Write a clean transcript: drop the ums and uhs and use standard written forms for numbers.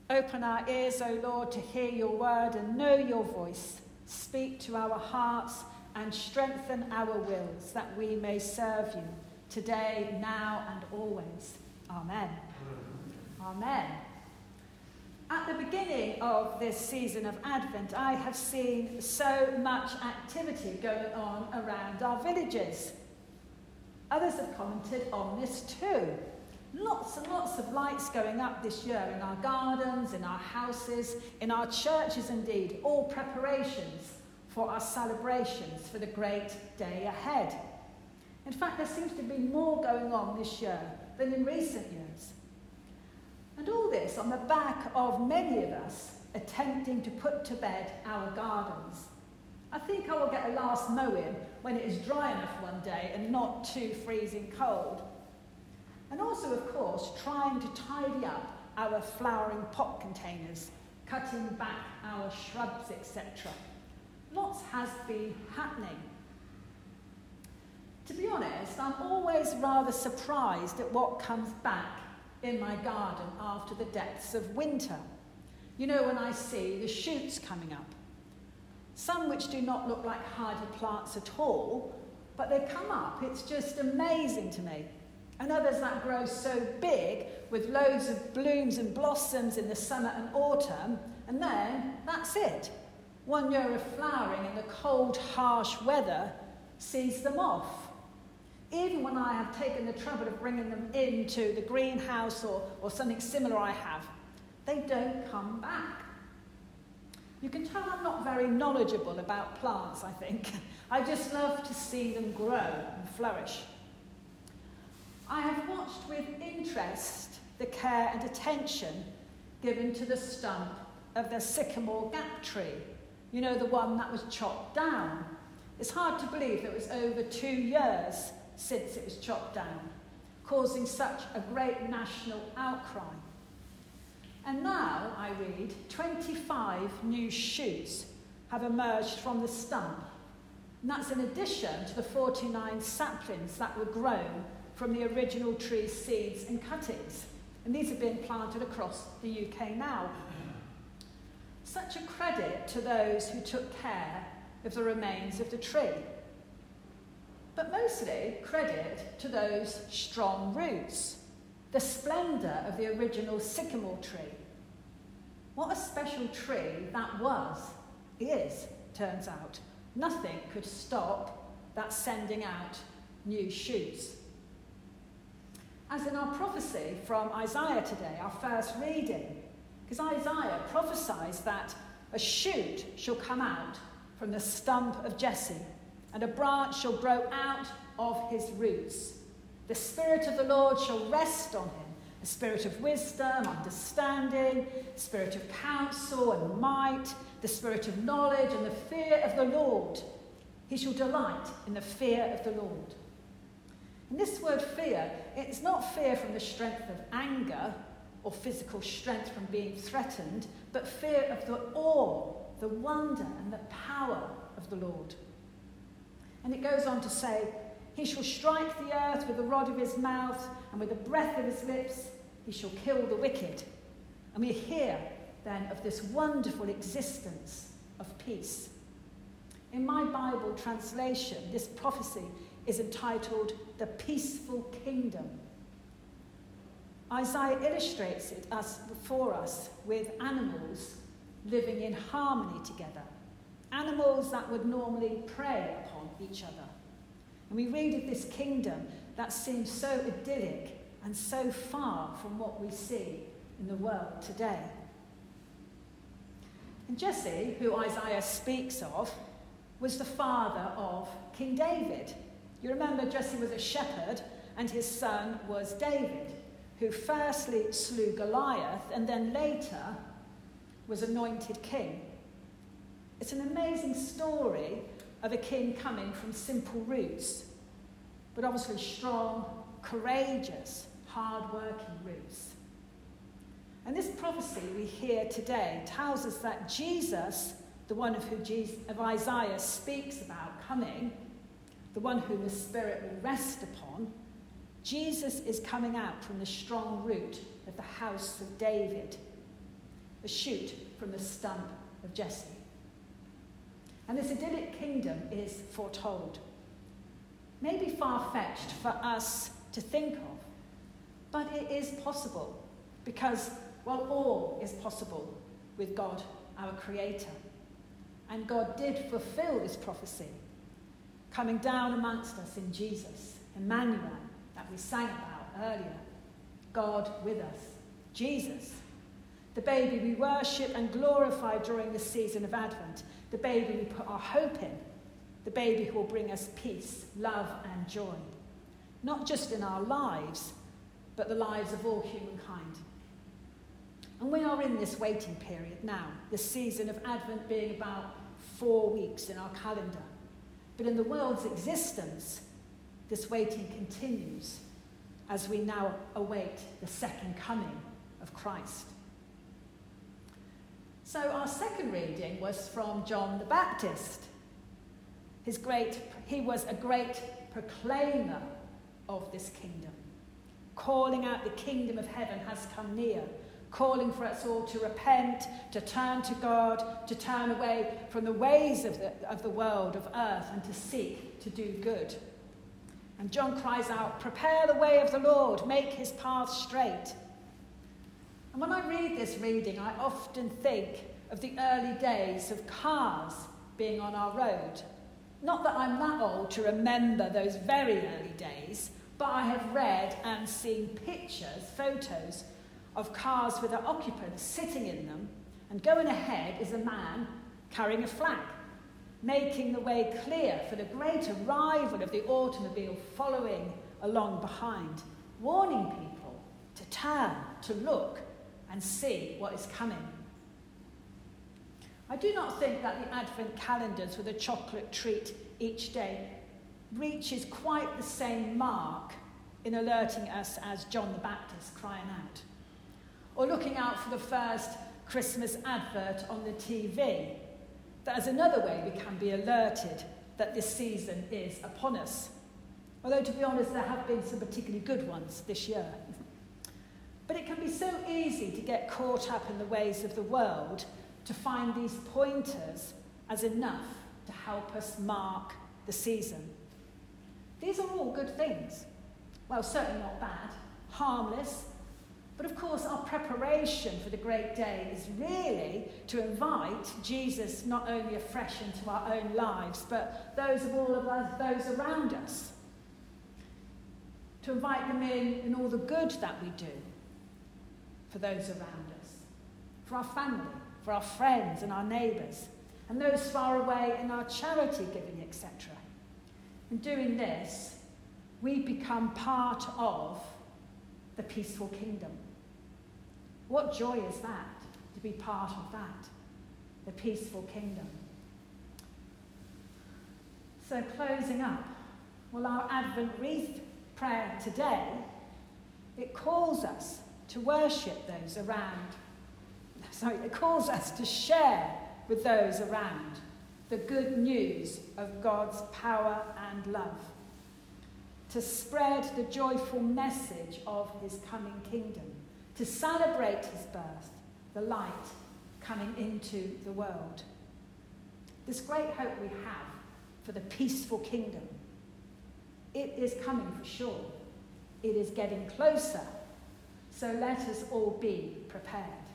Open our ears, O Lord, to hear your word and know your voice. Speak to our hearts and strengthen our wills, that we may serve you today, now, and always. Amen. Amen. At the beginning of this season of Advent, I have seen so much activity going on around our villages. Others have commented on this too. Lots and lots of lights going up this year in our gardens, in our houses, in our churches indeed, all preparations for our celebrations for the great day ahead. In fact, there seems to be more going on this year than in recent years. And all this on the back of many of us attempting to put to bed our gardens. I think I will get a last mow in when it is dry enough one day and not too freezing cold. And also, of course, trying to tidy up our flowering pot containers, cutting back our shrubs, etc. Lots has been happening. To be honest, I'm always rather surprised at what comes back in my garden after the depths of winter. You know, when I see the shoots coming up. Some which do not look like hardy plants at all, but they come up. It's just amazing to me. And others that grow so big with loads of blooms and blossoms in the summer and autumn, and then that's it. 1 year of flowering and the cold, harsh weather sees them off. Even when I have taken the trouble of bringing them into the greenhouse or something similar I have, they don't come back. You can tell I'm not very knowledgeable about plants, I think. I just love to see them grow and flourish. I have watched with interest the care and attention given to the stump of the sycamore gap tree. You know, the one that was chopped down. It's hard to believe that it was over 2 years since it was chopped down, causing such a great national outcry. And now, I read, 25 new shoots have emerged from the stump. And that's in addition to the 49 saplings that were grown from the original tree's seeds and cuttings. And these have been planted across the UK now. Such a credit to those who took care of the remains of the tree. But mostly credit to those strong roots, the splendour of the original sycamore tree. What a special tree that was, is, turns out. Nothing could stop that sending out new shoots. As in our prophecy from Isaiah today, our first reading, because Isaiah prophesies that a shoot shall come out from the stump of Jesse, and a branch shall grow out of his roots. The Spirit of the Lord shall rest on him, a spirit of wisdom, understanding, spirit of counsel and might, the spirit of knowledge and the fear of the Lord. He shall delight in the fear of the Lord. And this word fear, it's not fear from the strength of anger or physical strength from being threatened, but fear of the awe, the wonder and the power of the Lord. And it goes on to say, he shall strike the earth with the rod of his mouth, and with the breath of his lips he shall kill the wicked. And we hear then of this wonderful existence of peace. In my Bible translation, this prophecy is entitled The Peaceful Kingdom. Isaiah illustrates it before us with animals living in harmony together. Animals that would normally prey upon each other. And we read of this kingdom that seems so idyllic and so far from what we see in the world today. And Jesse, who Isaiah speaks of, was the father of King David. You remember Jesse was a shepherd and his son was David, who firstly slew Goliath and then later was anointed king. It's an amazing story of a king coming from simple roots, but obviously strong, courageous, hard-working roots. And this prophecy we hear today tells us that Jesus, the one of Isaiah speaks about coming, the one whom the Spirit will rest upon, Jesus is coming out from the strong root of the house of David. a shoot from the stump of Jesse. And this idyllic kingdom is foretold. Maybe far-fetched for us to think of, but it is possible because, well, all is possible with God, our Creator. And God did fulfill this prophecy, coming down amongst us in Jesus, Emmanuel, that we sang about earlier. God with us, Jesus, the baby we worship and glorify during the season of Advent, the baby we put our hope in, the baby who will bring us peace, love and joy, not just in our lives, but the lives of all humankind. And we are in this waiting period now, the season of Advent being about 4 weeks in our calendar. But in the world's existence, this waiting continues as we now await the second coming of Christ. So our second reading was from John the Baptist. He was a great proclaimer of this kingdom, calling out the kingdom of heaven has come near, calling for us all to repent, to turn to God, to turn away from the ways of the world, of earth, and to seek to do good. And John cries out, "Prepare the way of the Lord, make his path straight." And when I read this reading, I often think of the early days of cars being on our road. Not that I'm that old to remember those very early days, but I have read and seen pictures, photos, of cars with their occupants sitting in them, and going ahead is a man carrying a flag, making the way clear for the great arrival of the automobile following along behind, warning people to turn, to look, and see what is coming. I do not think that the Advent calendars with a chocolate treat each day reaches quite the same mark in alerting us as John the Baptist crying out, or looking out for the first Christmas advert on the TV. That is another way we can be alerted that this season is upon us. Although, to be honest, there have been some particularly good ones this year. But it can be so easy to get caught up in the ways of the world, to find these pointers as enough to help us mark the season. These are all good things. Well, certainly not bad, harmless, but of course our preparation for the great day is really to invite Jesus not only afresh into our own lives, but those of all of us, those around us. To invite them in all the good that we do for those around us, for our family, for our friends and our neighbours, and those far away in our charity giving, etc. In doing this, we become part of the peaceful kingdom. What joy is that, to be part of that, the peaceful kingdom? So closing up, well, our Advent wreath prayer today, it calls us to worship those around. It calls us to share with those around the good news of God's power and love, to spread the joyful message of his coming kingdom, to celebrate his birth, the light coming into the world. This great hope we have for the peaceful kingdom, it is coming for sure. It is getting closer. So let us all be prepared.